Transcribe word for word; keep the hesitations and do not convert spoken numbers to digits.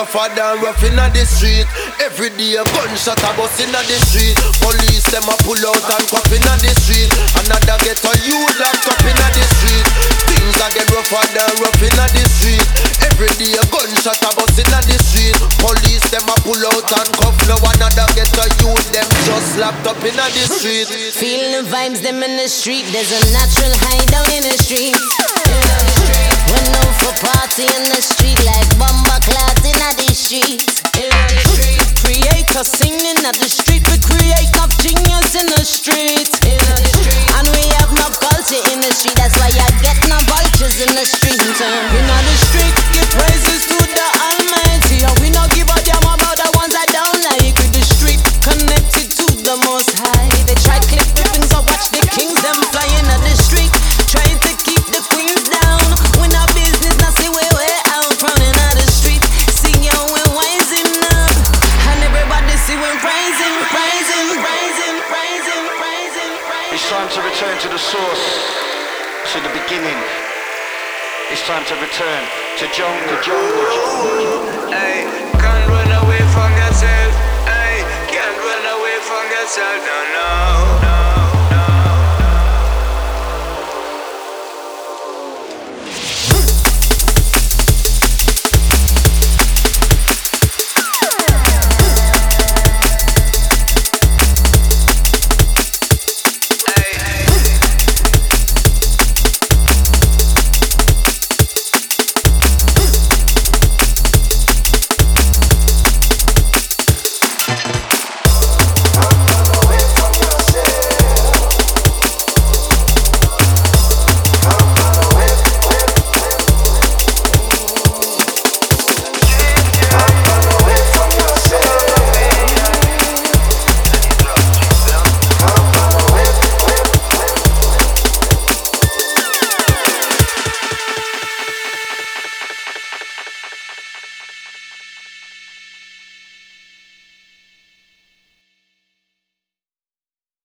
rougher than rough inna the street. Every day a gunshot a bust inna the street. Police them a pull out and cuff inna the street. Another get a youth locked up inna the street. Things a get rougher than rough inna the street. Every day a gunshot a bust inna the street. Police them a pull out and cuff. No another get a youth them just locked up inna the street. Feeling the vibes them in the street. There's a natural high down in the street. We know for party in the street like bomber clots in the street. Creators singing at the street. We create enough genius in the street. And we have no culture in the street. That's why you get no vultures in the street. In the street, give praises to the Almighty. And we not give a damn about the ones I don't like. With the street connected to the Most High. They try to clip the things, I watch the kings them flying at the street, trying to keep the queens down. When our business not see way way out, running out the street, singing when wising up, and everybody see when praising, praising, praising, praising, praising, praising. It's time to return to the source, to the beginning. It's time to return to jungle, jungle, jungle. Hey.